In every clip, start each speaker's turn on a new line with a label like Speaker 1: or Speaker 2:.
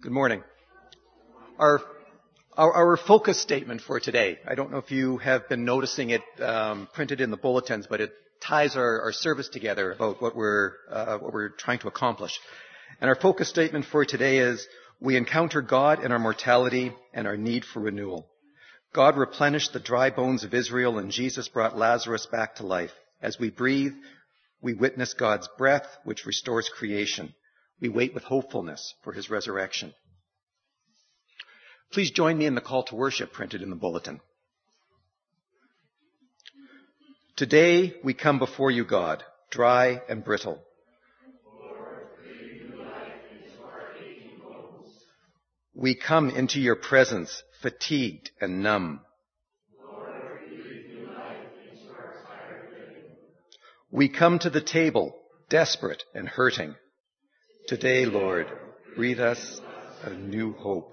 Speaker 1: Good morning. Our focus statement for today, I don't know if you have been noticing it printed in the bulletins, but it ties our service together about what we're trying to accomplish. And our focus statement for today is, we encounter God in our mortality and our need for renewal. God replenished the dry bones of Israel, and Jesus brought Lazarus back to life. As we breathe, we witness God's breath, which restores creation. We wait with hopefulness for his resurrection. Please join me in the call to worship printed in the bulletin. Today we come before you, God, dry and brittle.
Speaker 2: Lord, breathe new life into our aching bones.
Speaker 1: We come into your presence, fatigued and numb.
Speaker 2: Lord, breathe new life into our tired living.
Speaker 1: We come to the table, desperate and hurting. Today, Lord, breathe us a new hope.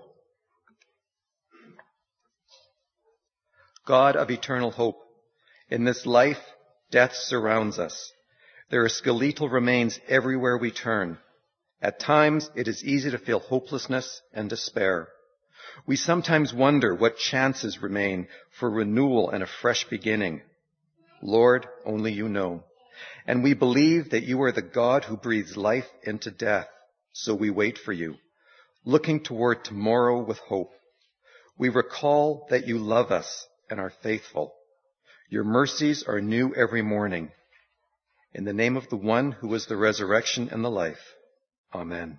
Speaker 1: God of eternal hope, in this life, death surrounds us. There are skeletal remains everywhere we turn. At times, it is easy to feel hopelessness and despair. We sometimes wonder what chances remain for renewal and a fresh beginning. Lord, only you know. And we believe that you are the God who breathes life into death. So we wait for you, looking toward tomorrow with hope. We recall that you love us and are faithful. Your mercies are new every morning. In the name of the one who is the resurrection and the life. Amen.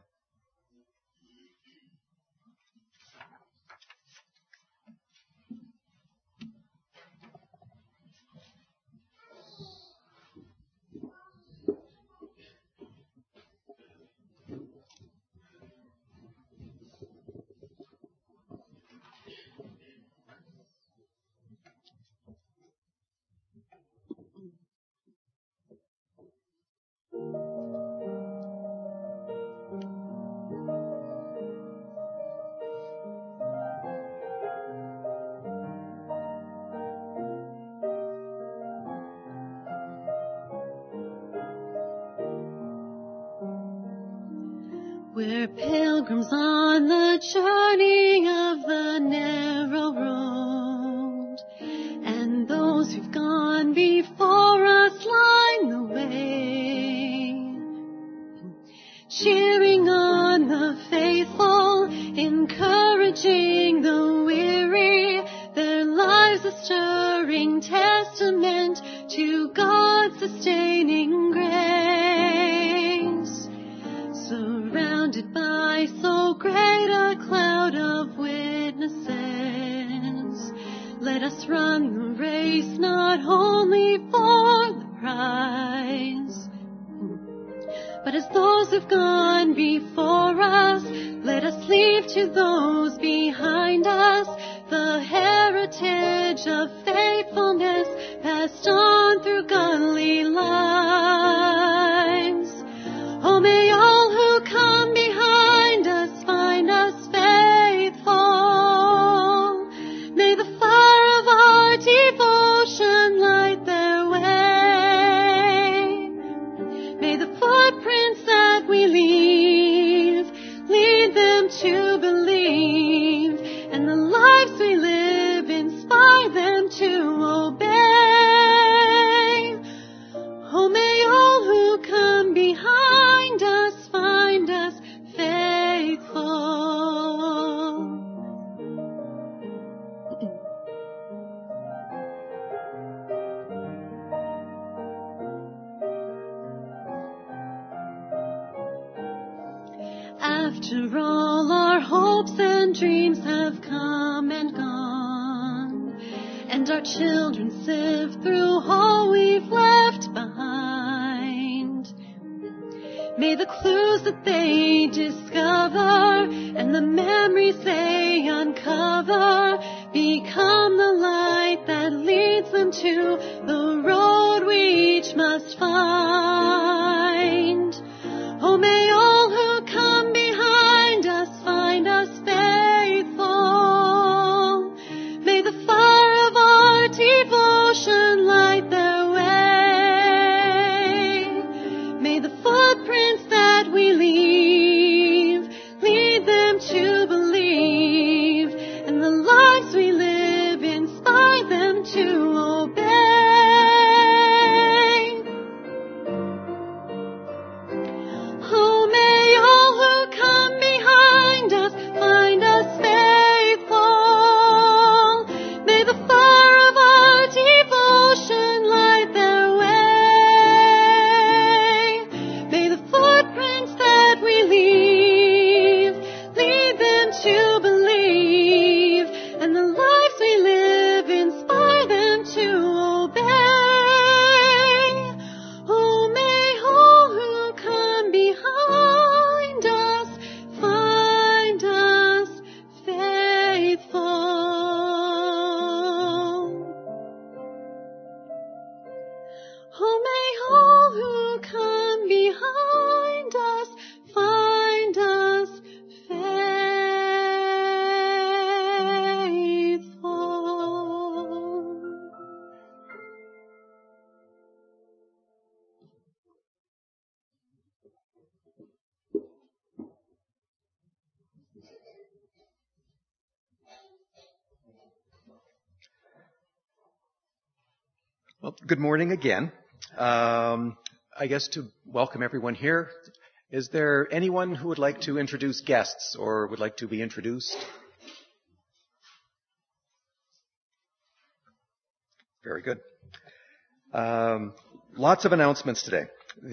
Speaker 3: We're pilgrims on the journey of the narrow road, and those who've gone before us line the way, cheering on the faithful, encouraging the weary, their lives a stirring testament to God's sustaining grace. Surrounded by so great a cloud of witnesses, let us run the race not only for the prize, but as those who've gone before us, let us leave to those behind us the heritage of faithfulness passed on through godly lives. Oh, may all who come behind us find us faithful. May the fire of our devotion light their way. May the footprints that we leave lead them to believe, and the lives we live inspire them to obey. Oh, may all who come behind us find us faithful. After all, our hopes and dreams have come and gone, and our children sift through all we've left behind. May the clues that they discover and the memories they uncover become the light that leads them to the road we each must find. Oh, may all who come behind us find us faithful. May the fire of our devotion light their way. May the footprints that we leave lead them to Oh, may all who come behind us find us faithful.
Speaker 1: Well, good morning again. I guess to welcome everyone here, is there anyone who would like to introduce guests or would like to be introduced? Very good. Lots of announcements today.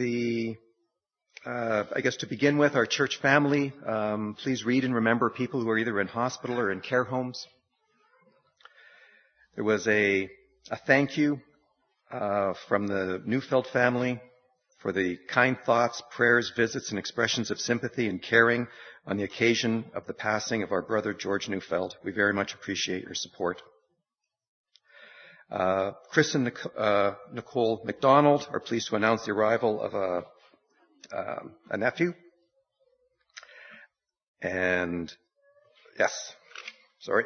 Speaker 1: I guess to begin with, our church family, please read and remember people who are either in hospital or in care homes. There was a thank you from the Neufeld family for the kind thoughts, prayers, visits, and expressions of sympathy and caring on the occasion of the passing of our brother George Neufeld. We very much appreciate your support. Chris and Nicole McDonald are pleased to announce the arrival of a nephew. And yes, sorry.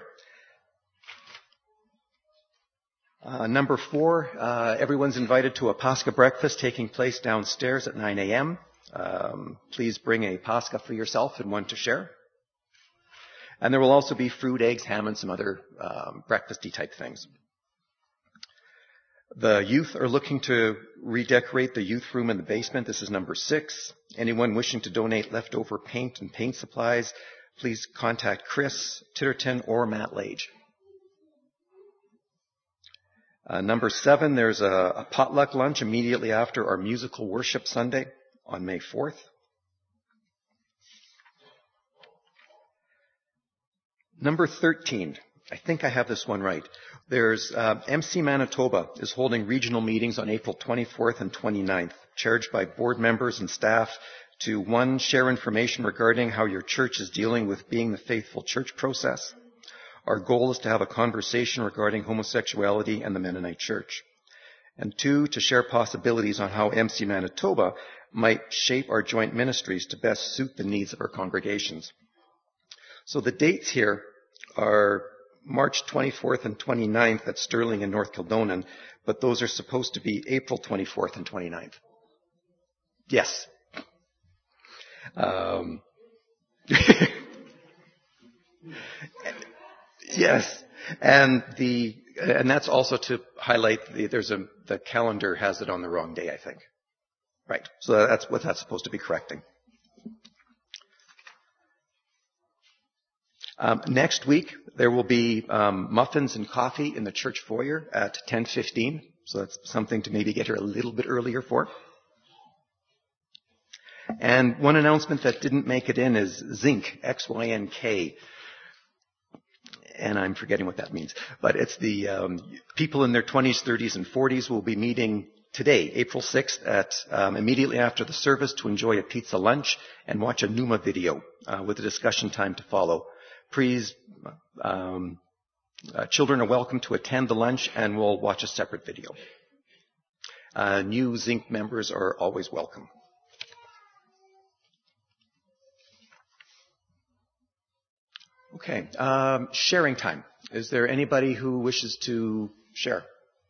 Speaker 1: Number 4, everyone's invited to a Pascha breakfast taking place downstairs at 9 a.m. Please bring a Pascha for yourself and one to share. And there will also be fruit, eggs, ham, and some other breakfasty type things. The youth are looking to redecorate the youth room in the basement. This is number 6. Anyone wishing to donate leftover paint and paint supplies, please contact Chris Titterton or Matt Lage. Number 7, there's a potluck lunch immediately after our musical worship Sunday on May 4th. Number 13, I think I have this one right. There's MC Manitoba is holding regional meetings on April 24th and 29th, charged by board members and staff to 1, share information regarding how your church is dealing with being the faithful church process. Our goal is to have a conversation regarding homosexuality and the Mennonite Church. And 2, to share possibilities on how MC Manitoba might shape our joint ministries to best suit the needs of our congregations. So the dates here are March 24th and 29th at Stirling and North Kildonan, but those are supposed to be April 24th and 29th. Yes. Yes, and that's also to highlight the calendar has it on the wrong day, I think. Right. So that's what that's supposed to be correcting. Next week there will be muffins and coffee in the church foyer at 10:15. So that's something to maybe get here a little bit earlier for. And one announcement that didn't make it in is Zynk, XYNK. And I'm forgetting what that means. But it's the people in their 20s, 30s, and 40s will be meeting today, April 6th, at immediately after the service to enjoy a pizza lunch and watch a Numa video with a discussion time to follow. Please, children are welcome to attend the lunch and we'll watch a separate video. New Zynk members are always welcome. Okay, sharing time. Is there anybody who wishes to share?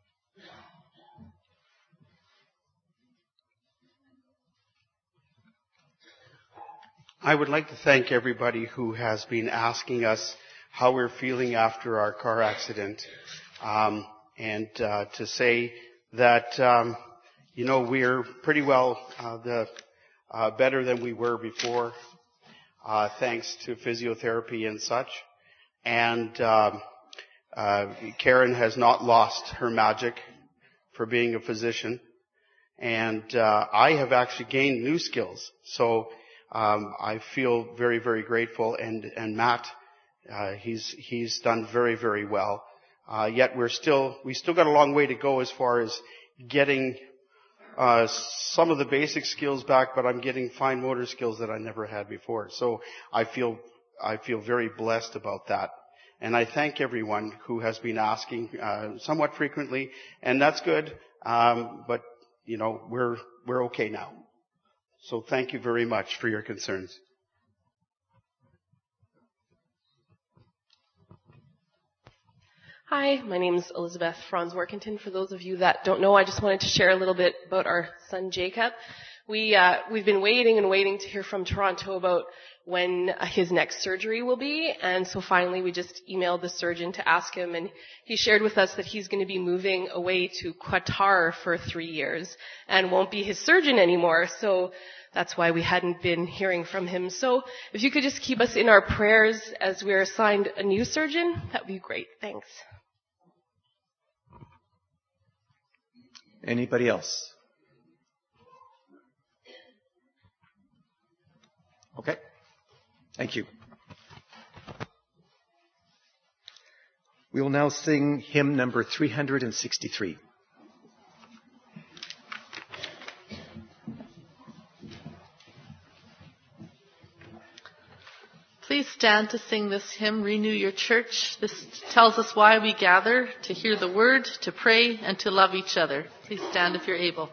Speaker 4: I would like to thank everybody who has been asking us how we're feeling after our car accident, and to say that we're pretty well better than we were before. Thanks to physiotherapy and such. And Karen has not lost her magic for being a physician. And I have actually gained new skills. So I feel very, very grateful. And Matt, he's done very, very well. Yet we still got a long way to go as far as getting some of the basic skills back, but I'm getting fine motor skills that I never had before. So I feel very blessed about that. And I thank everyone who has been asking somewhat frequently, and that's good. But we're okay now. So thank you very much for your concerns.
Speaker 5: Hi, my name is Elizabeth Franz-Workington. For those of you that don't know, I just wanted to share a little bit about our son Jacob. We've been waiting to hear from Toronto about when his next surgery will be, and so finally we just emailed the surgeon to ask him, and he shared with us that he's going to be moving away to Qatar for 3 years and won't be his surgeon anymore, so that's why we hadn't been hearing from him. So if you could just keep us in our prayers as we're assigned a new surgeon, that would be great. Thanks.
Speaker 1: Anybody else? Okay. Thank you. We will now sing hymn number 363.
Speaker 6: Please stand to sing this hymn, Renew Your Church. This tells us why we gather, to hear the word, to pray, and to love each other. Please stand if you're able.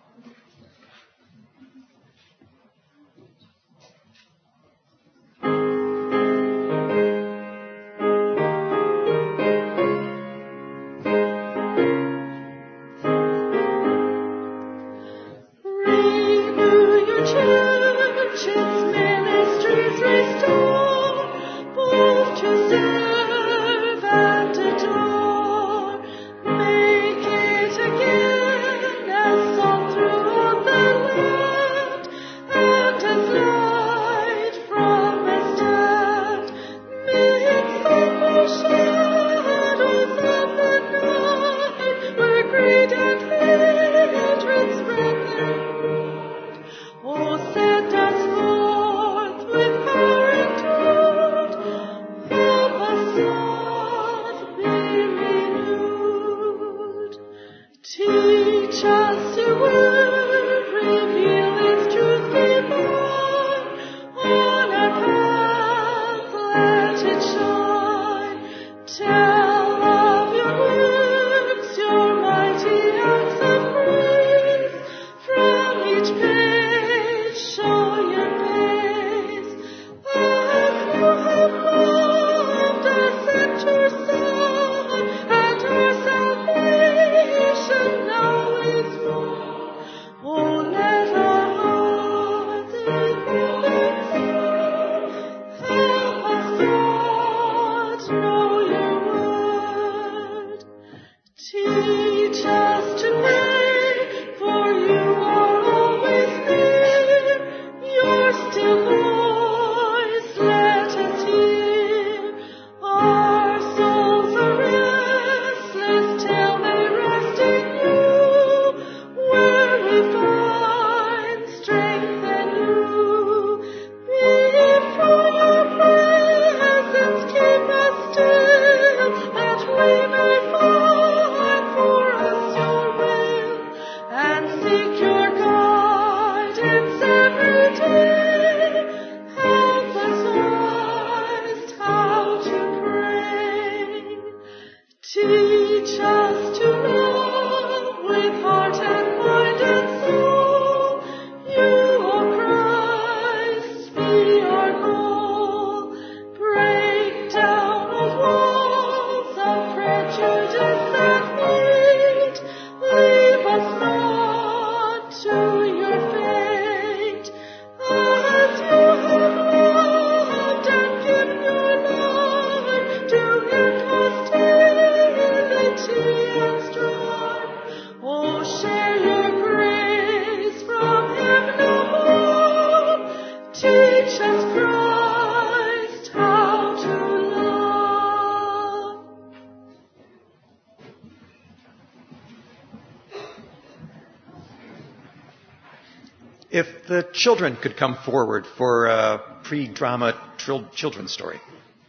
Speaker 1: If the children could come forward for a pre-drama children's story.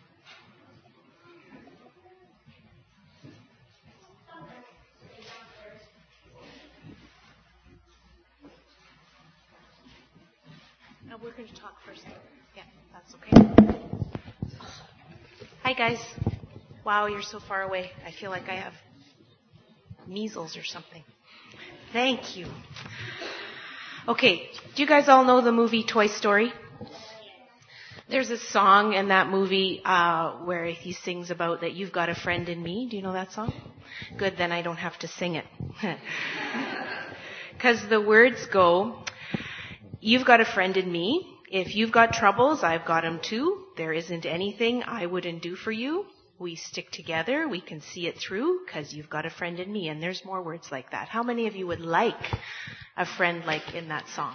Speaker 7: No, we're going to talk first. Yeah, that's okay. Hi, guys. Wow, you're so far away. I feel like I have measles or something.
Speaker 8: Thank you. Okay, do you guys all know the movie Toy Story? There's a song in that movie where he sings about that you've got a friend in me. Do you know that song? Good, then I don't have to sing it. Because the words go, you've got a friend in me. If you've got troubles, I've got them too. There isn't anything I wouldn't do for you. We stick together. We can see it through because you've got a friend in me. And there's more words like that. How many of you would like a friend like in that song?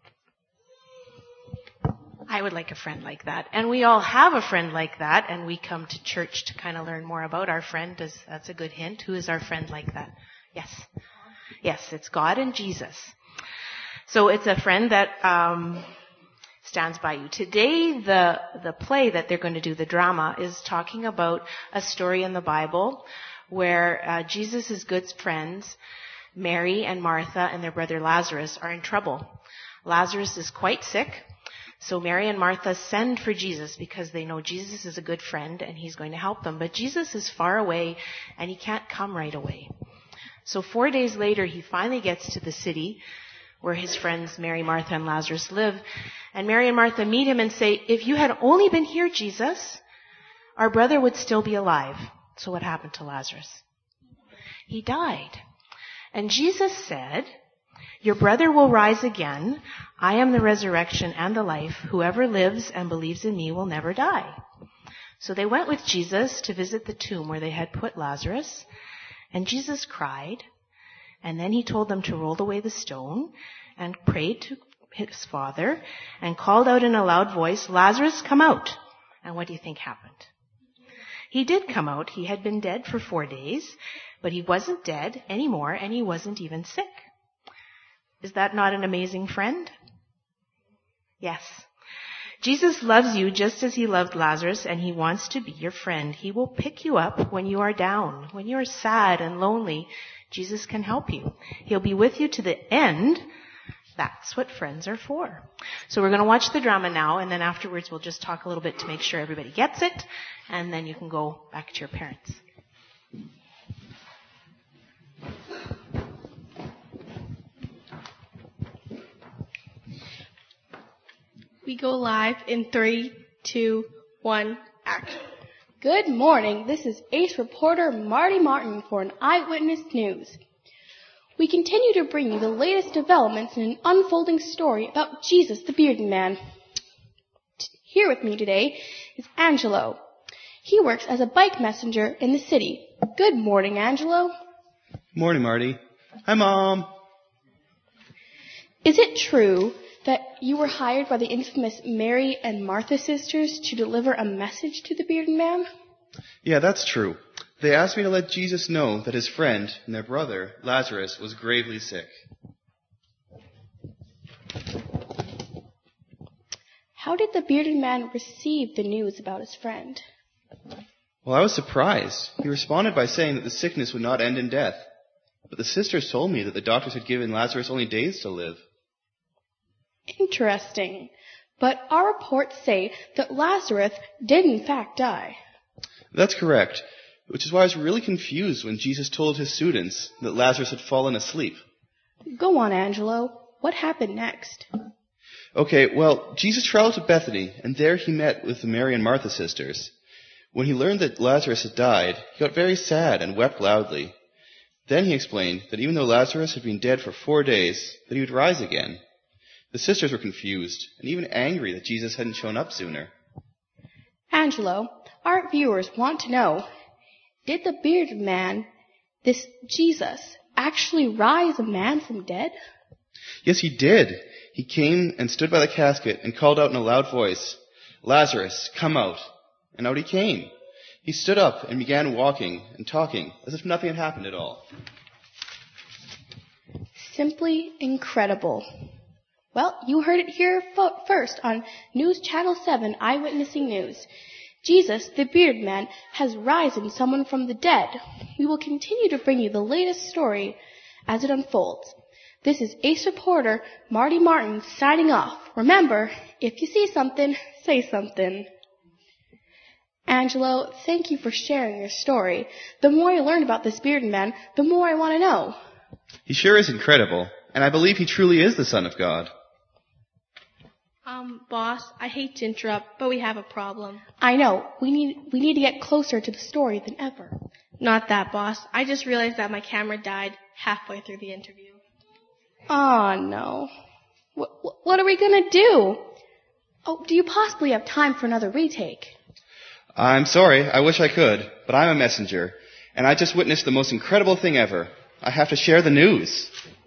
Speaker 8: I would like a friend like that. And we all have a friend like that. And we come to church to kind of learn more about our friend. That's a good hint. Who is our friend like that? Yes. Yes, it's God and Jesus. So it's a friend that stands by you. Today, the play that they're going to do, the drama, is talking about a story in the Bible where Jesus' good friends, Mary and Martha and their brother Lazarus, are in trouble. Lazarus is quite sick, so Mary and Martha send for Jesus because they know Jesus is a good friend and he's going to help them. But Jesus is far away and he can't come right away. So 4 days later, he finally gets to the city where his friends Mary, Martha, and Lazarus live. And Mary and Martha meet him and say, if you had only been here, Jesus, our brother would still be alive. So what happened to Lazarus? He died. And Jesus said, your brother will rise again. I am the resurrection and the life. Whoever lives and believes in me will never die. So they went with Jesus to visit the tomb where they had put Lazarus. And Jesus cried. And then he told them to roll away the stone and prayed to his Father and called out in a loud voice, Lazarus, come out. And what do you think happened? He did come out. He had been dead for 4 days, but he wasn't dead anymore and he wasn't even sick. Is that not an amazing friend? Yes. Jesus loves you just as he loved Lazarus, and he wants to be your friend. He will pick you up when you are down, when you are sad and lonely. Jesus can help you. He'll be with you to the end. That's what friends are for. So we're going to watch the drama now, and then afterwards we'll just talk a little bit to make sure everybody gets it, and then you can go back to your parents.
Speaker 9: We go live in 3, 2, 1, action. Good morning. This is Ace reporter Marty Martin for an Eyewitness News. We continue to bring you the latest developments in an unfolding story about Jesus the Bearded Man. Here with me today is Angelo. He works as a bike messenger in the city. Good morning, Angelo.
Speaker 10: Morning, Marty. Hi, Mom.
Speaker 9: Is it true that you were hired by the infamous Mary and Martha sisters to deliver a message to the Bearded Man?
Speaker 10: Yeah, that's true. They asked me to let Jesus know that his friend and their brother, Lazarus, was gravely sick.
Speaker 9: How did the Bearded Man receive the news about his friend?
Speaker 10: Well, I was surprised. He responded by saying that the sickness would not end in death. But the sisters told me that the doctors had given Lazarus only days to live.
Speaker 9: Interesting. But our reports say that Lazarus did in fact die.
Speaker 10: That's correct, which is why I was really confused when Jesus told his students that Lazarus had fallen asleep.
Speaker 9: Go on, Angelo. What happened next?
Speaker 10: Okay, well, Jesus traveled to Bethany, and there he met with the Mary and Martha sisters. When he learned that Lazarus had died, he got very sad and wept loudly. Then he explained that even though Lazarus had been dead for 4 days, that he would rise again. The sisters were confused and even angry that Jesus hadn't shown up sooner.
Speaker 9: Angelo, our viewers want to know, did the bearded man, this Jesus, actually rise a man from dead?
Speaker 10: Yes, he did. He came and stood by the casket and called out in a loud voice, Lazarus, come out. And out he came. He stood up and began walking and talking as if nothing had happened at all.
Speaker 9: Simply incredible. Well, you heard it here first on News Channel 7 Eyewitnessing News. Jesus, the Bearded Man, has risen someone from the dead. We will continue to bring you the latest story as it unfolds. This is Ace reporter Marty Martin signing off. Remember, if you see something, say something. Angelo, thank you for sharing your story. The more I learn about this Bearded Man, the more I want to know.
Speaker 10: He sure is incredible, and I believe he truly is the Son of God.
Speaker 9: Boss, I hate to interrupt, but we have a problem. I know. We need to get closer to the story than ever. Not that, boss. I just realized that my camera died halfway through the interview. Oh, no. What are we going to do? Oh, do you possibly have time for another retake?
Speaker 10: I'm sorry. I wish I could, but I'm a messenger, and I just witnessed the most incredible thing ever. I have to share the news.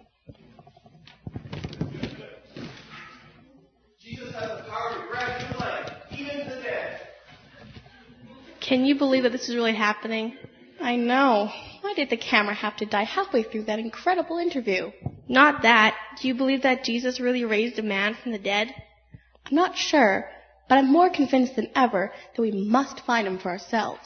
Speaker 10: Jesus has the power to grant new life, even to the dead.
Speaker 9: Can you believe that this is really happening? I know. Why did the camera have to die halfway through that incredible interview? Not that. Do you believe that Jesus really raised a man from the dead? I'm not sure, but I'm more convinced than ever that we must find him for ourselves.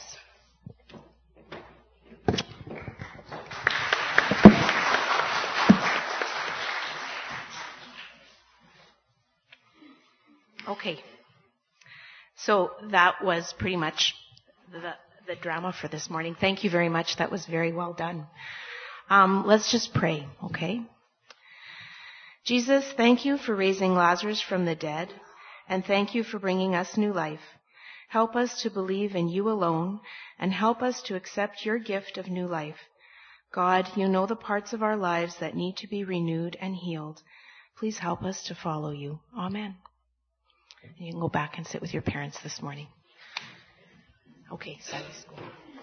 Speaker 8: Okay. So that was pretty much the drama for this morning. Thank you very much. That was very well done. Let's just pray, okay? Jesus, thank you for raising Lazarus from the dead, and thank you for bringing us new life. Help us to believe in you alone, and help us to accept your gift of new life. God, you know the parts of our lives that need to be renewed and healed. Please help us to follow you. Amen. And you can go back and sit with your parents this morning. Okay, Sunday school.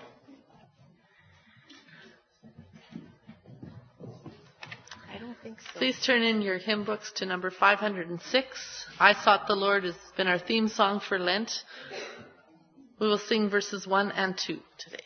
Speaker 8: I don't think so.
Speaker 6: Please turn in your hymn books to number 506. I Sought the Lord has been our theme song for Lent. We will sing verses 1 and 2 today.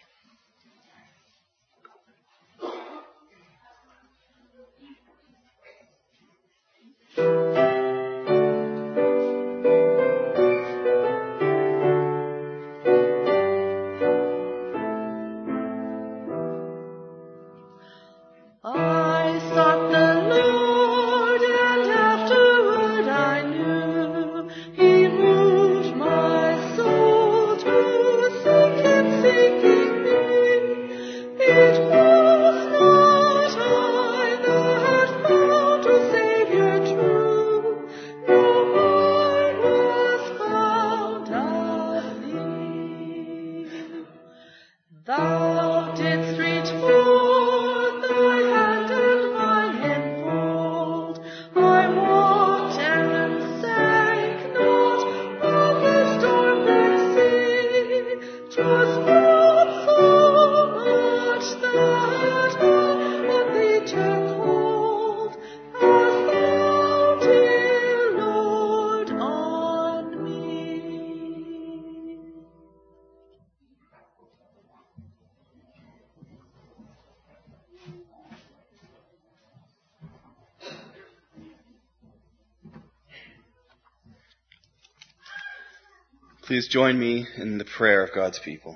Speaker 10: Please join me in the prayer of God's people.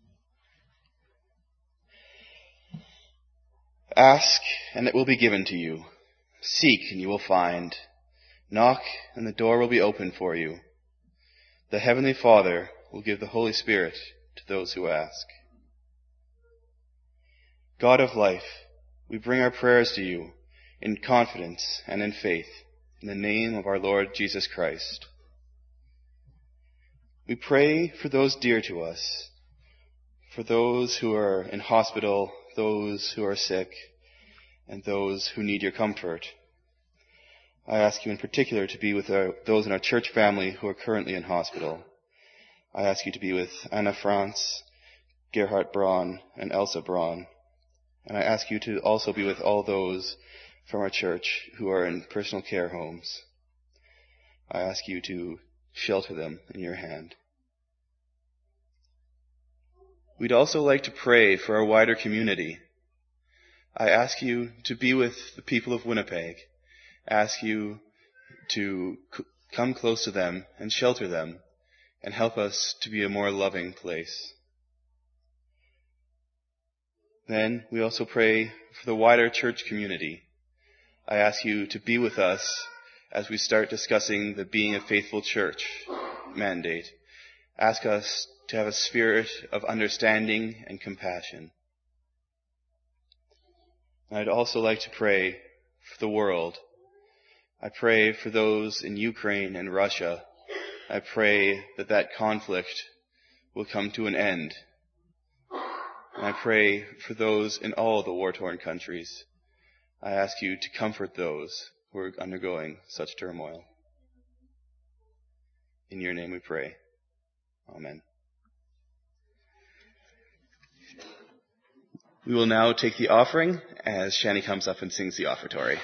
Speaker 10: Ask, and it will be given to you. Seek, and you will find. Knock, and the door will be opened for you. The Heavenly Father will give the Holy Spirit to those who ask. God of life, we bring our prayers to you in confidence and in faith, in the name of our Lord Jesus Christ. We pray for those dear to us, for those who are in hospital, those who are sick, and those who need your comfort. I ask you in particular to be with those in our church family who are currently in hospital. I ask you to be with Anna France, Gerhard Braun, and Elsa Braun. And I ask you to also be with all those from our church who are in personal care homes. I ask you to shelter them in your hand. We'd also like to pray for our wider community. I ask you to be with the people of Winnipeg. Ask you to come close to them and shelter them and help us to be a more loving place. Then we also pray for the wider church community. I ask you to be with us as we start discussing the Being a Faithful Church mandate. Ask us to have a spirit of understanding and compassion. I'd also like to pray for the world. I pray for those in Ukraine and Russia. I pray that that conflict will come to an end. And I pray for those in all the war-torn countries. I ask you to comfort those who are undergoing such turmoil. In your name we pray. Amen. We will now take the offering as Shani comes up and sings the offertory.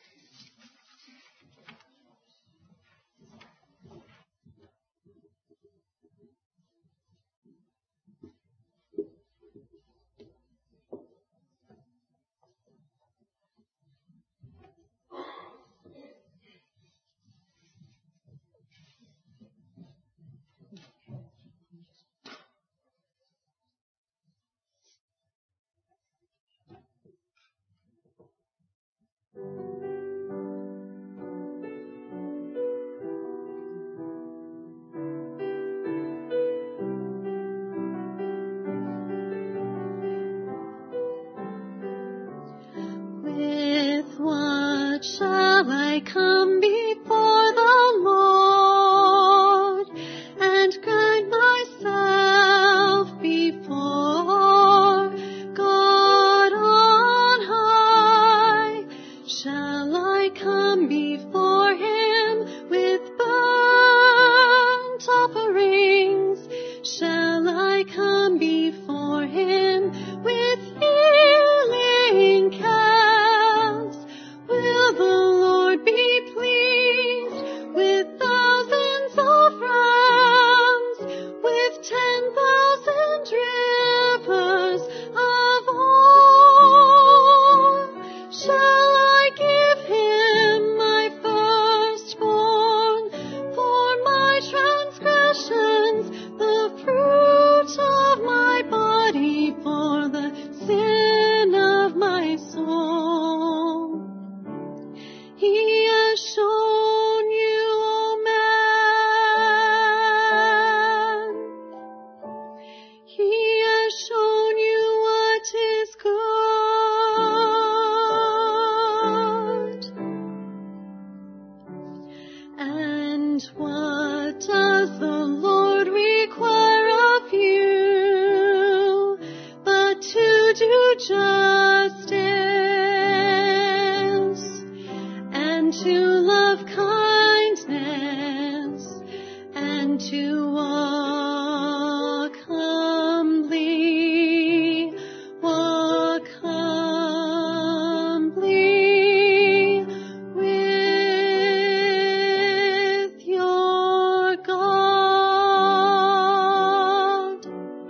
Speaker 3: Shall I come before the Lord and grind myself before God on high? Shall I come before Him with burnt offerings? Shall I come before Him with healing calves? Will the Lord be pleased with thousands of rams, with 10,000 rivers of oil? Shall I give Him my firstborn for my transgressions, the fruit of my body for the sin of my soul? He has shown you, O man. He has shown you what is good. And what does the Lord require of you but to do justice and to love kindness and to walk humbly with your God.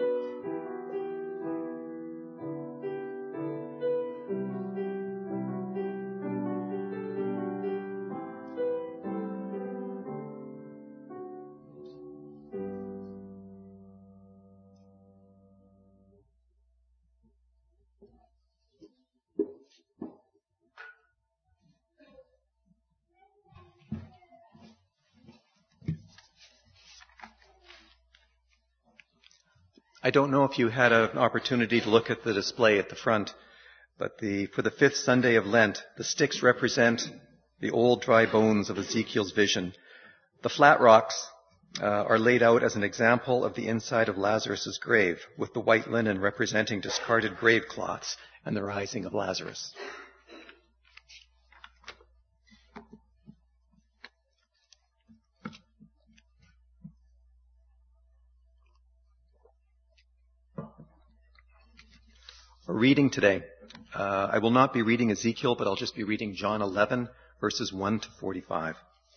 Speaker 1: I don't know if you had an opportunity to look at the display at the front, but for the fifth Sunday of Lent, the sticks represent the old dry bones of Ezekiel's vision. The flat rocks are laid out as an example of the inside of Lazarus' grave, with the white linen representing discarded grave cloths and the rising of Lazarus. Our reading today, I will not be reading Ezekiel, but I'll just be reading John 11, verses 1 to 45.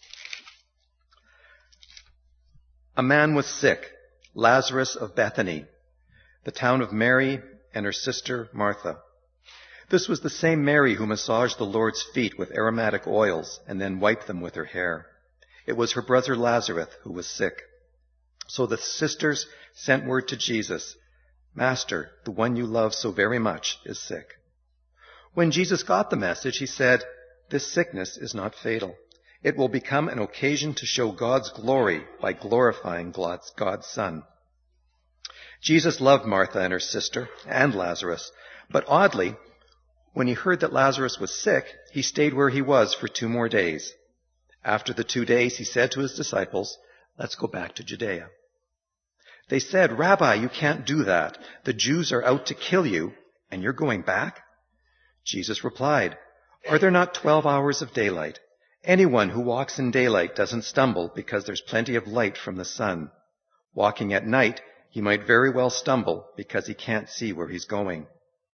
Speaker 1: A man was sick, Lazarus of Bethany, the town of Mary and her sister Martha. This was the same Mary who massaged the Lord's feet with aromatic oils and then wiped them with her hair. It was her brother Lazarus who was sick. So the sisters sent word to Jesus, "Master, the one you love so very much is sick." When Jesus got the message, he said, "This sickness is not fatal. It will become an occasion to show God's glory by glorifying God's Son." Jesus loved Martha and her sister and Lazarus, but oddly, When he heard that Lazarus was sick, he stayed where he was for 2 more days. After the 2 days, he said to his disciples, "Let's go back to Judea." They said, "Rabbi, you can't do that. The Jews are out to kill you, and you're going back?" Jesus replied, "Are there not 12 hours of daylight? Anyone who walks in daylight doesn't stumble because there's plenty of light from the sun. Walking at night, he might very well stumble because he can't see where he's going."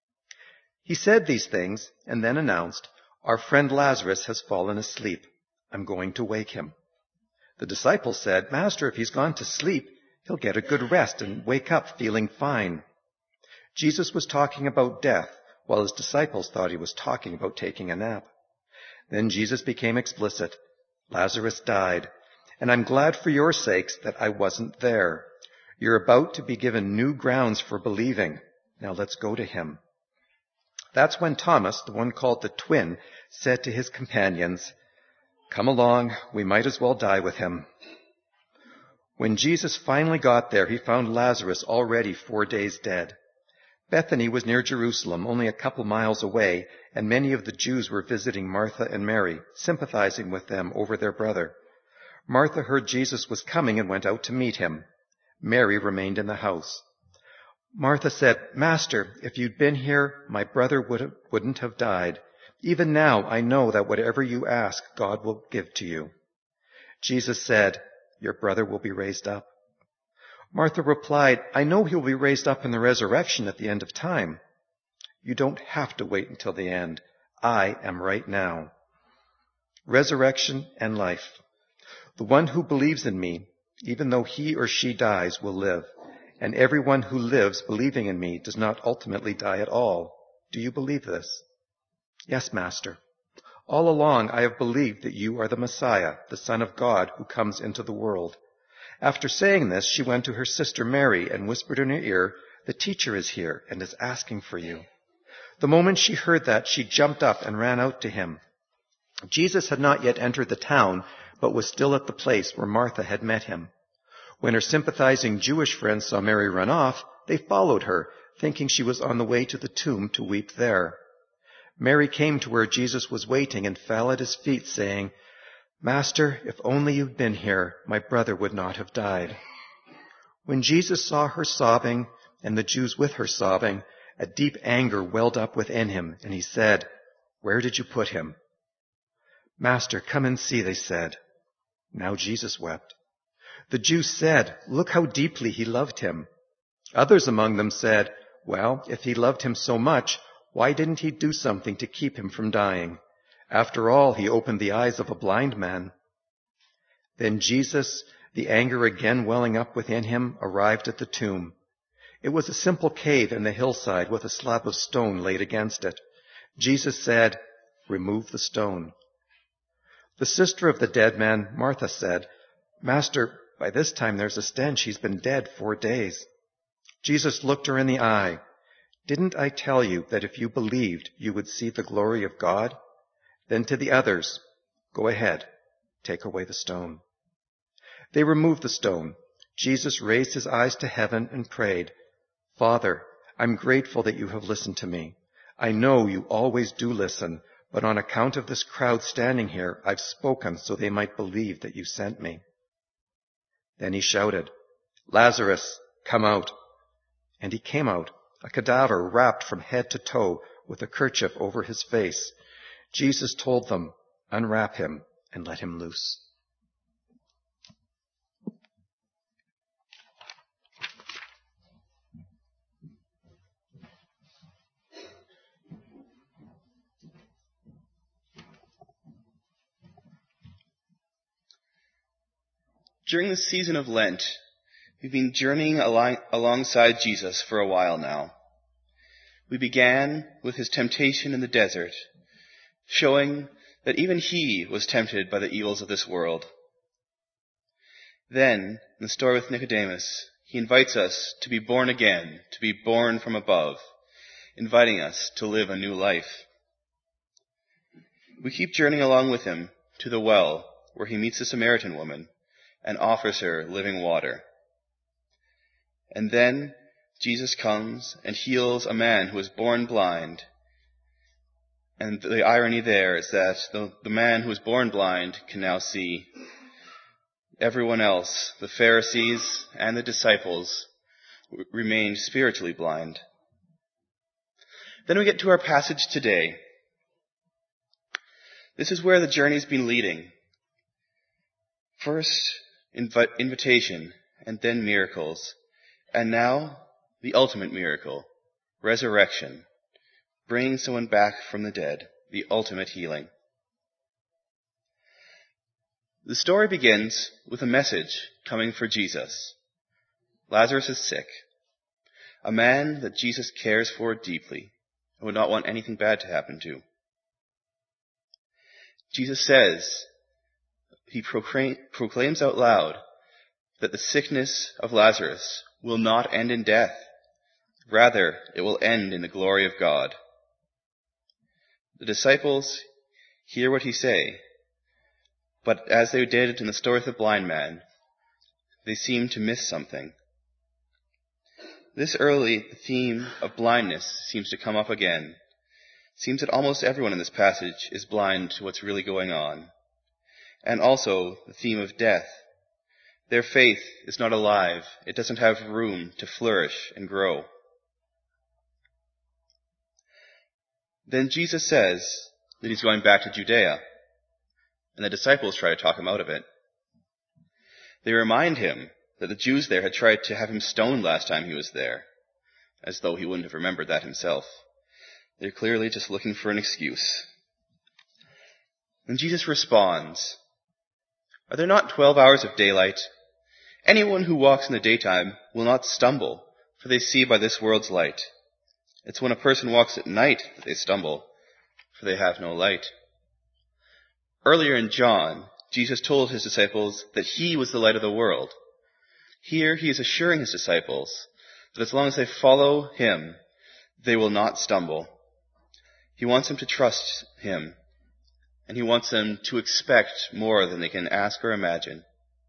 Speaker 1: He said these things and then announced, "Our friend Lazarus has fallen asleep. I'm going to wake him." The disciples said, "Master, if he's gone to sleep, he'll get a good rest and wake up feeling fine." Jesus was talking about death, while his disciples thought he was talking about taking a nap. Then Jesus became explicit. "Lazarus died, and I'm glad for your sakes that I wasn't there. You're about to be given new grounds for believing. Now let's go to him." That's when Thomas, the one called the twin, said to his companions, "Come along, we might as well die with him." When Jesus finally got there, he found Lazarus already 4 days dead. Bethany was near Jerusalem, only a couple miles away, and many of the Jews were visiting Martha and Mary, sympathizing with them over their brother. Martha heard Jesus was coming and went out to meet him. Mary remained in the house. Martha said, "Master, if you'd been here, my brother wouldn't have died. Even now I know that whatever you ask, God will give to you." Jesus said, "Your brother will be raised up." Martha replied, "I know he will be raised up in the resurrection at the end of time." "You don't have to wait until the end. I am right now." Resurrection and life. The one who believes in me, even though he or she dies, will live. And everyone who lives believing in me does not ultimately die at all. Do you believe this? "Yes, Master. All along I have believed that you are the Messiah, the Son of God, who comes into the world." After saying this, she went to her sister Mary and whispered in her ear, "The teacher is here and is asking for you." The moment she heard that, she jumped up and ran out to him. Jesus had not yet entered the town, but was still at the place where Martha had met him. When her sympathizing Jewish friends saw Mary run off, they followed her, thinking she was on the way to the tomb to weep there. Mary came to where Jesus was waiting and fell at his feet, saying, "Master, if only you'd been here, my brother would not have died." When Jesus saw her sobbing and the Jews with her sobbing, a deep anger welled up within him, and he said, "Where did you put him?" "Master, come and see," they said. Now Jesus wept. The Jews said, "Look how deeply he loved him." Others among them said, "Well, if he loved him so much, why didn't he do something to keep him from dying? After all, he opened the eyes of a blind man." Then Jesus, the anger again welling up within him, arrived at the tomb. It was a simple cave in the hillside with a slab of stone laid against it. Jesus said, "Remove the stone." The sister of the dead man, Martha, said, "Master, by this time there's a stench. He's been dead 4 days." Jesus looked her in the eye. "Didn't I tell you that if you believed, you would see the glory of God?" Then to the others, "Go ahead, take away the stone." They removed the stone. Jesus raised his eyes to heaven and prayed, "Father, I'm grateful that you have listened to me. I know you always do listen, but on account of this crowd standing here, I've spoken so they might believe that you sent me." Then he shouted, "Lazarus, come out." And he came out, a cadaver wrapped from head to toe with a kerchief over his face. Jesus told them, "Unwrap him and let him loose."
Speaker 10: During the season of Lent, we've been journeying alongside Jesus for a while now. We began with his temptation in the desert, showing that even he was tempted by the evils of this world. Then, in the story with Nicodemus, he invites us to be born again, to be born from above, inviting us to live a new life. We keep journeying along with him to the well, where he meets the Samaritan woman and offers her living water. And then Jesus comes and heals a man who was born blind, And the irony there is that the man who was born blind can now see. Everyone else, the Pharisees and the disciples, remained spiritually blind. Then we get to our passage today. This is where the journey's been leading. First, invitation, and then miracles. And now, the ultimate miracle, resurrection, bringing someone back from the dead, the ultimate healing. The story begins with a message coming for Jesus. Lazarus is sick, a man that Jesus cares for deeply and would not want anything bad to happen to. Jesus says, he proclaims out loud that the sickness of Lazarus will not end in death. Rather, it will end in the glory of God. The disciples hear what he say, but as they did in the story of the blind man, they seem to miss something. This early, the theme of blindness seems to come up again. It seems that almost everyone in this passage is blind to what's really going on. And also the theme of death. Their faith is not alive. It doesn't have room to flourish and grow. Then Jesus says that he's going back to Judea, and the disciples try to talk him out of it. They remind him that the Jews there had tried to have him stoned last time he was there, as though he wouldn't have remembered that himself. They're clearly just looking for an excuse. And Jesus responds, "Are there not 12 hours of daylight? Anyone who walks in the daytime will not stumble, for they see by this world's light. It's when a person walks at night that they stumble, for they have no light." Earlier in John, Jesus told his disciples that he was the light of the world. Here he is assuring his disciples that as long as they follow him, they will not stumble. He wants them to trust him, and he wants them to expect more than they can ask or imagine.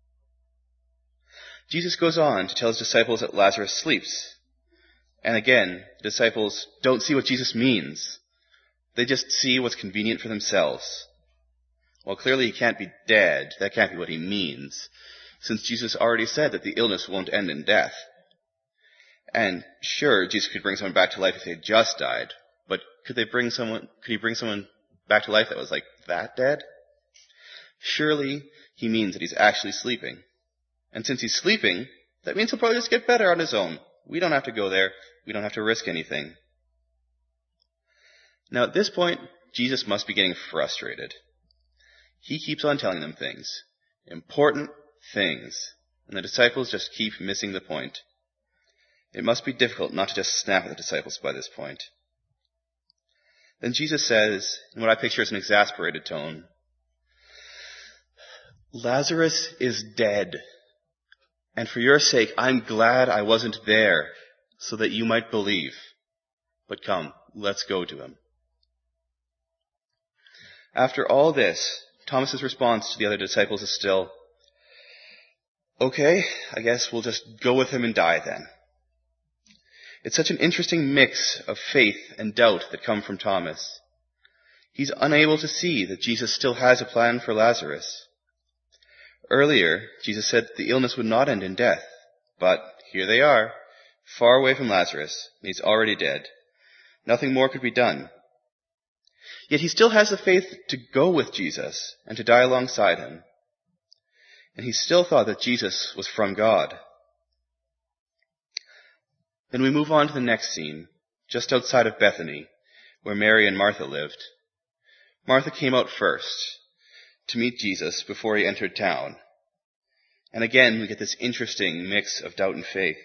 Speaker 10: Jesus goes on to tell his disciples that Lazarus sleeps. And again, the disciples don't see what Jesus means. They just see what's convenient for themselves. Well, clearly he can't be dead. That can't be what he means, since Jesus already said that the illness won't end in death. And sure, Jesus could bring someone back to life if they had just died, but could he bring someone back to life that was like that dead? Surely he means that he's actually sleeping. And since he's sleeping, that means he'll probably just get better on his own. We don't have to go there. We don't have to risk anything. Now at this point, Jesus must be getting frustrated. He keeps on telling them things. Important things. And the disciples just keep missing the point. It must be difficult not to just snap at the disciples by this point. Then Jesus says, in what I picture as an exasperated tone, "Lazarus is dead. And for your sake, I'm glad I wasn't there, so that you might believe. But come, let's go to him." After all this, Thomas's response to the other disciples is still, "Okay, I guess we'll just go with him and die then." It's such an interesting mix of faith and doubt that come from Thomas. He's unable to see that Jesus still has a plan for Lazarus. Earlier, Jesus said that the illness would not end in death, but here they are, far away from Lazarus, and he's already dead. Nothing more could be done. Yet he still has the faith to go with Jesus and to die alongside him. And he still thought that Jesus was from God. Then we move on to the next scene, just outside of Bethany, where Mary and Martha lived. Martha came out first to meet Jesus before he entered town. And again, we get this interesting mix of doubt and faith.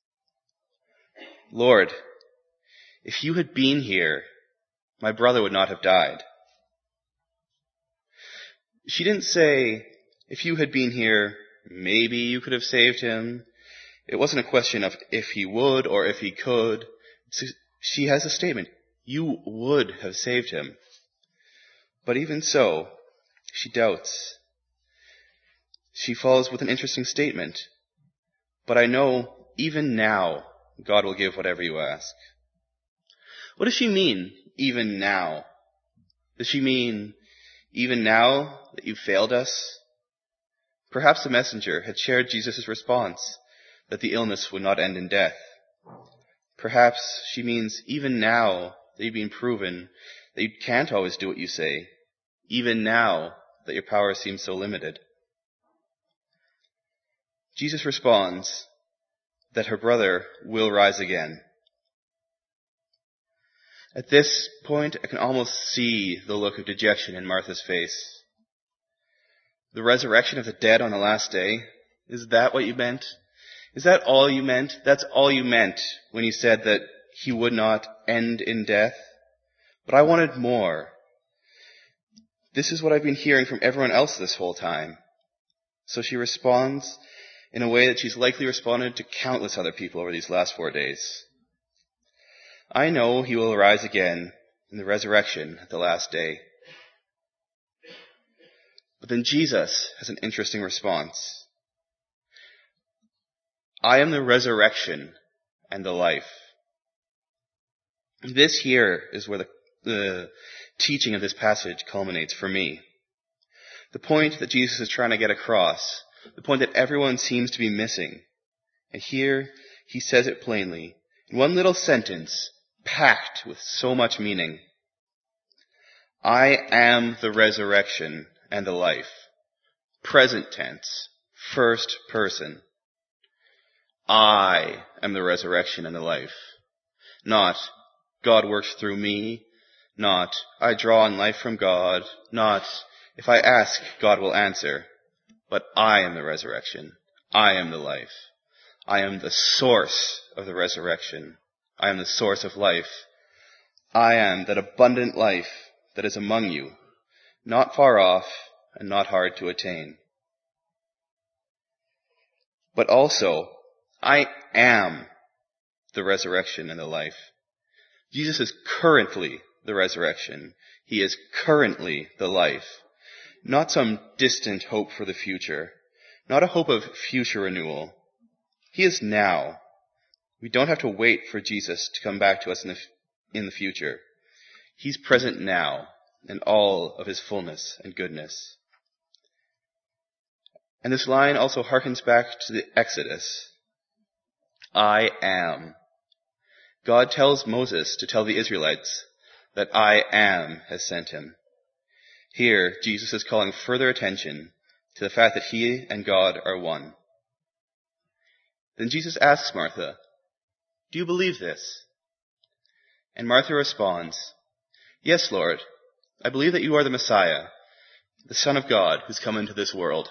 Speaker 10: "Lord, if you had been here, my brother would not have died." She didn't say, "If you had been here, maybe you could have saved him." It wasn't a question of if he would or if he could. She has a statement, "You would have saved him." But even so, she doubts. She follows with an interesting statement. "But I know, even now, God will give whatever you ask." What does she mean, even now? Does she mean, even now that you've failed us? Perhaps the messenger had shared Jesus' response, that the illness would not end in death. Perhaps she means, even now that you've been proven that you can't always do what you say, even now that your power seems so limited. Jesus responds that her brother will rise again. At this point, I can almost see the look of dejection in Martha's face. The resurrection of the dead on the last day, is that what you meant? Is that all you meant? That's all you meant when you said that he would not end in death? But I wanted more. This is what I've been hearing from everyone else this whole time. So she responds in a way that she's likely responded to countless other people over these last 4 days. I know he will rise again in the resurrection at the last day. But then Jesus has an interesting response. I am the resurrection and the life. This here is where the teaching of this passage culminates for me. The point that Jesus is trying to get across, the point that everyone seems to be missing. And here he says it plainly, in one little sentence, packed with so much meaning. I am the resurrection and the life. Present tense, first person. I am the resurrection and the life. Not, God works through me. Not, I draw on life from God. Not, if I ask, God will answer. But I am the resurrection. I am the life. I am the source of the resurrection. I am the source of life. I am that abundant life that is among you, not far off and not hard to attain. But also, I am the resurrection and the life. Jesus is currently the resurrection. He is currently the life. Not some distant hope for the future. Not a hope of future renewal. He is now. We don't have to wait for Jesus to come back to us in the future. He's present now in all of his fullness and goodness. And this line also harkens back to the Exodus. I am. God tells Moses to tell the Israelites that I am has sent him. Here, Jesus is calling further attention to the fact that he and God are one. Then Jesus asks Martha, do you believe this? And Martha responds, yes, Lord, I believe that you are the Messiah, the Son of God who's come into this world.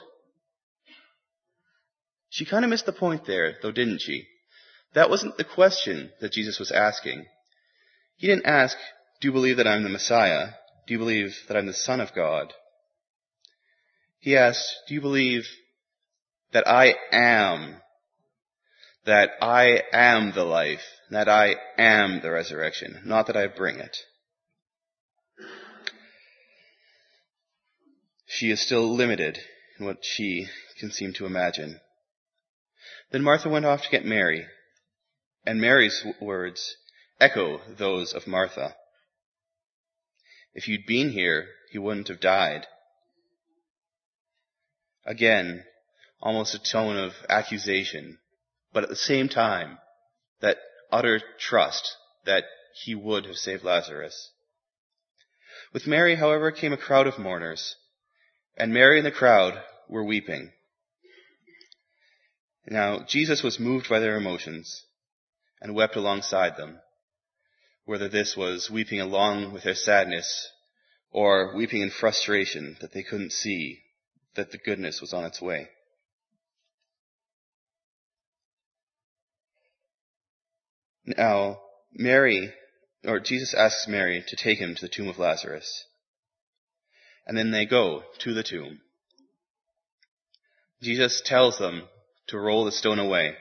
Speaker 10: She kind of missed the point there, though, didn't she? That wasn't the question that Jesus was asking. He didn't ask, do you believe that I'm the Messiah? Do you believe that I'm the Son of God? He asked, do you believe that I am the life, that I am the resurrection, not that I bring it? She is still limited in what she can seem to imagine. Then Martha went off to get Mary, and Mary's words echo those of Martha. If you'd been here, he wouldn't have died. Again, almost a tone of accusation, but at the same time, that utter trust that he would have saved Lazarus. With Mary, however, came a crowd of mourners, and Mary and the crowd were weeping. Now, Jesus was moved by their emotions and wept alongside them, whether this was weeping along with their sadness or weeping in frustration that they couldn't see that the goodness was on its way. Now, Jesus asks Mary to take him to the tomb of Lazarus. And then they go to the tomb. Jesus tells them to roll the stone away.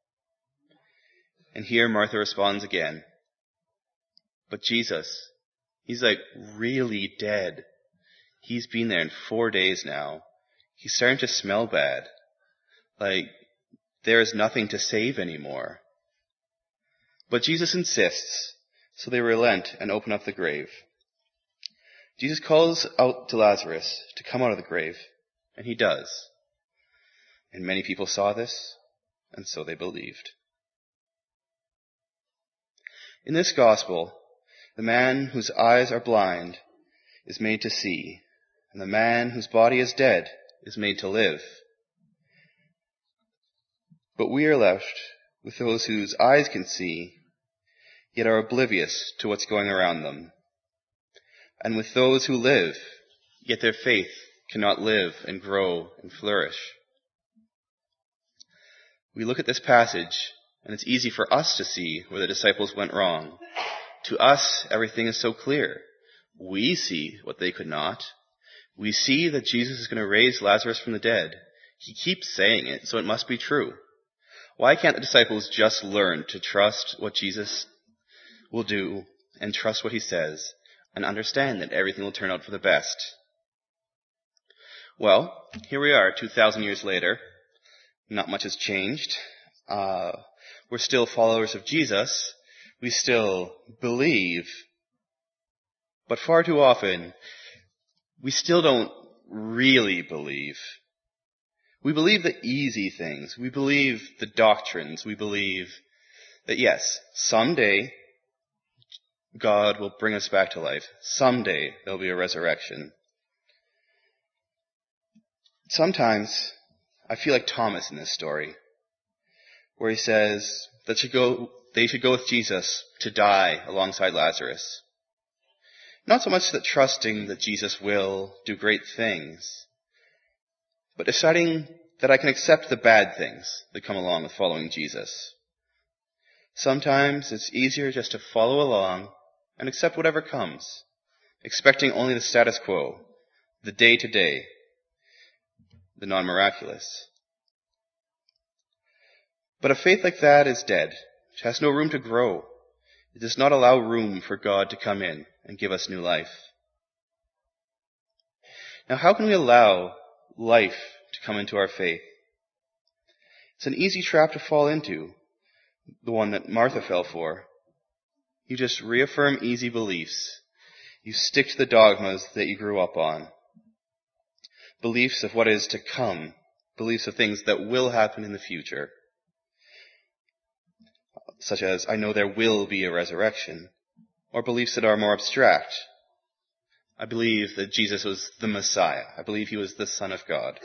Speaker 10: And here Martha responds again. But Jesus, he's like really dead. He's been there in 4 days now. He's starting to smell bad. Like there is nothing to save anymore. But Jesus insists, so they relent and open up the grave. Jesus calls out to Lazarus to come out of the grave, and he does. And many people saw this, and so they believed. In this gospel, the man whose eyes are blind is made to see, and the man whose body is dead is made to live. But we are left with those whose eyes can see, yet are oblivious to what's going around them. And with those who live, yet their faith cannot live and grow and flourish. We look at this passage, and it's easy for us to see where the disciples went wrong. To us, everything is so clear. We see what they could not. We see that Jesus is going to raise Lazarus from the dead. He keeps saying it, so it must be true. Why can't the disciples just learn to trust what Jesus will do and trust what he says and understand that everything will turn out for the best? Well, here we are 2,000 years later. Not much has changed. We're still followers of Jesus. We still believe. But far too often, we still don't really believe. We believe the easy things. We believe the doctrines. We believe that yes, someday God will bring us back to life. Someday there'll be a resurrection. Sometimes I feel like Thomas in this story, where he says that they should go with Jesus to die alongside Lazarus. Not so much that trusting that Jesus will do great things, but deciding that I can accept the bad things that come along with following Jesus. Sometimes it's easier just to follow along and accept whatever comes, expecting only the status quo, the day-to-day, the non-miraculous. But a faith like that is dead. It has no room to grow. It does not allow room for God to come in and give us new life. Now, how can we allow life to come into our faith? It's an easy trap to fall into, the one that Martha fell for. You just reaffirm easy beliefs. You stick to the dogmas that you grew up on. Beliefs of what is to come. Beliefs of things that will happen in the future. Such as, I know there will be a resurrection. Or beliefs that are more abstract. I believe that Jesus was the Messiah. I believe he was the Son of God.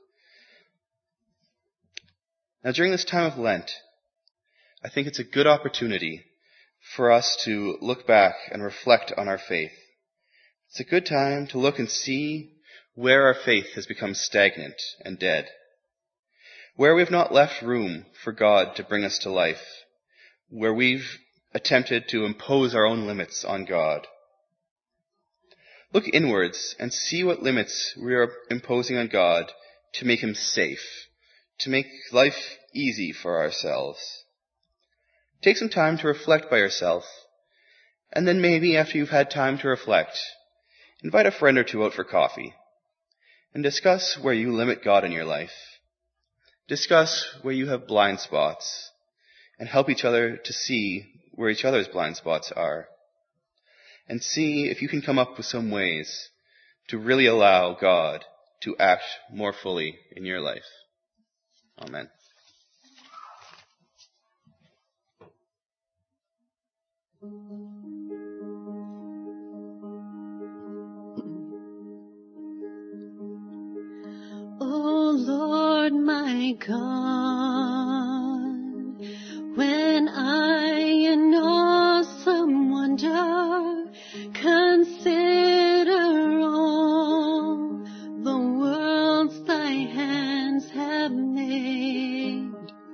Speaker 10: Now, during this time of Lent, I think it's a good opportunity for us to look back and reflect on our faith. It's a good time to look and see where our faith has become stagnant and dead. Where we've not left room for God to bring us to life. Where we've attempted to impose our own limits on God. Look inwards and see what limits we are imposing on God to make him safe, to make life easy for ourselves. Take some time to reflect by yourself, and then maybe after you've had time to reflect, invite a friend or two out for coffee, and discuss where you limit God in your life. Discuss where you have blind spots, and help each other to see where each other's blind spots are. And see if you can come up with some ways to really allow God to act more fully in your life. Amen.
Speaker 3: O Lord my God, when I in awesome wonder consider all the worlds thy hands have made,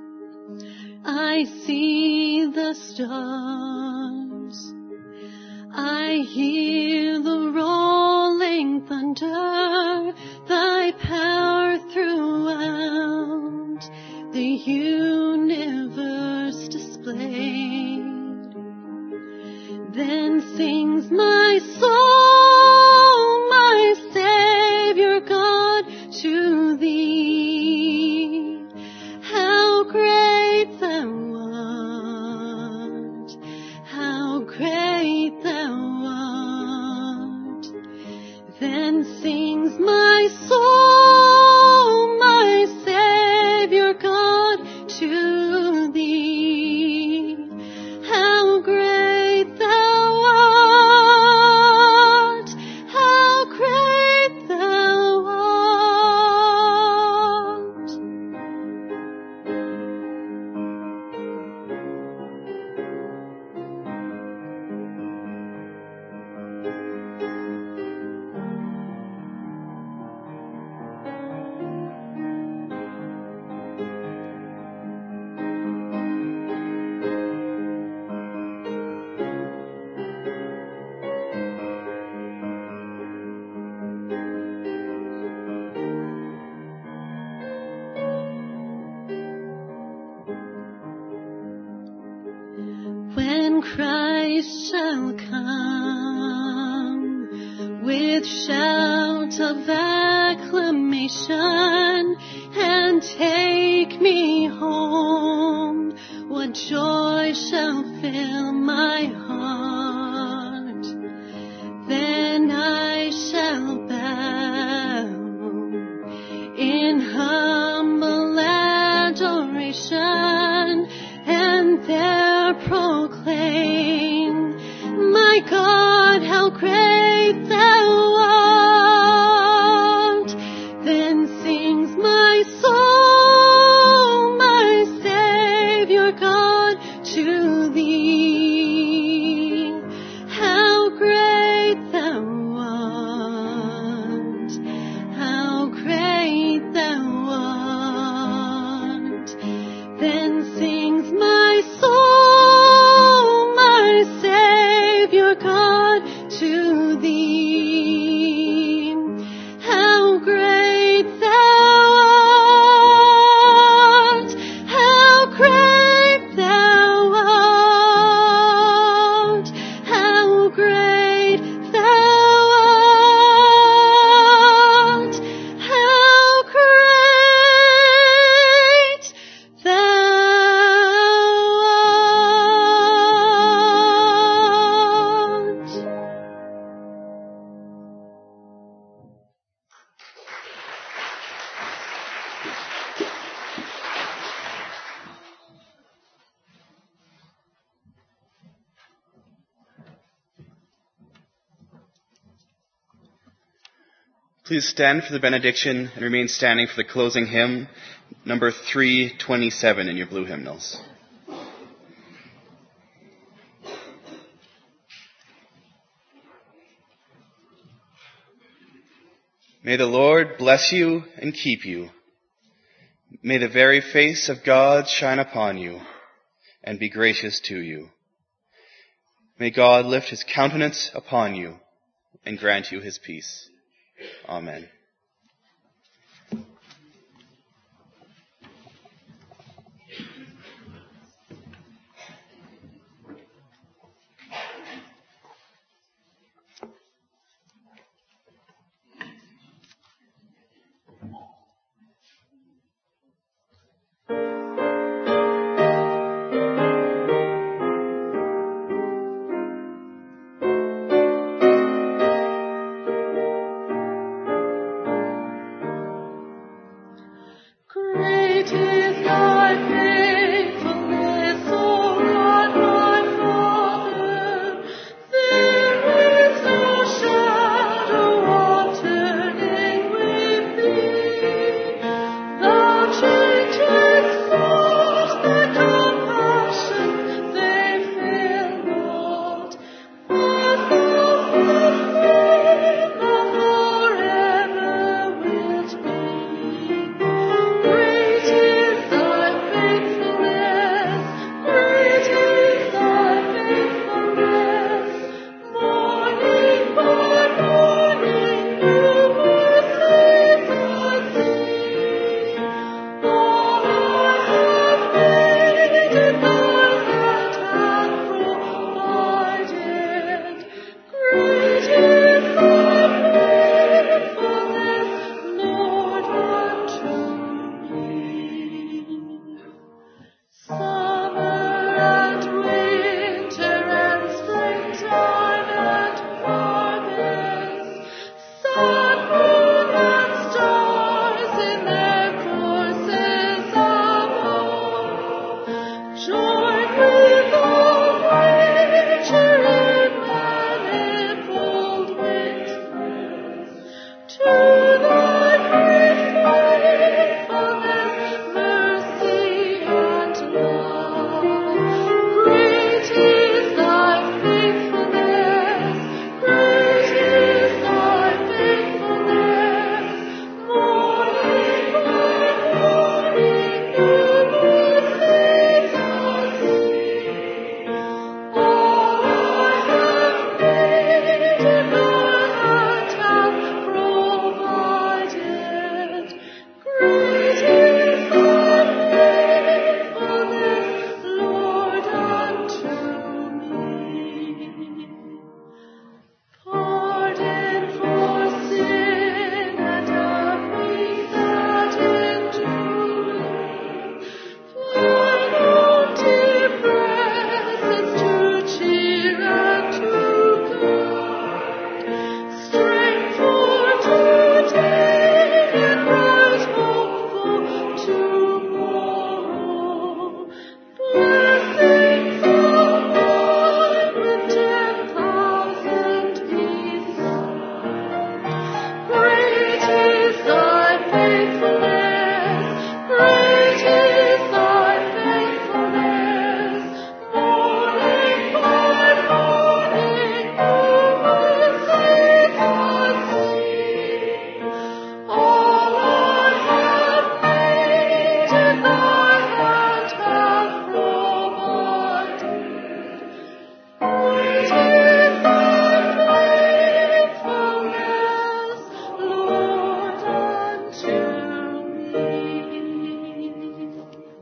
Speaker 3: I see the stars, I hear the rolling thunder, thy power throughout the universe displayed. Then sings my soul, my Savior God, to thee. How great thou art, how great thou art. sings my soul, my Savior God, to thee. How great thou art, how great thou art. When Christ shall come with shout of acclamation and take me home, what joy shall fill my heart? Then I shall bow in humble adoration and there proclaim, my God, how great thou art. Then sings my soul, my Savior God, to thee. How great thou art, how great thou art. Then sings my soul, my Savior God, to thee. How great thou art, how great thou art, how great thou art, how great thou art.
Speaker 10: Please stand for the benediction and remain standing for the closing hymn, number 327 in your blue hymnals. May the Lord bless you and keep you. May the very face of God shine upon you and be gracious to you. May God lift his countenance upon you and grant you his peace. Amen.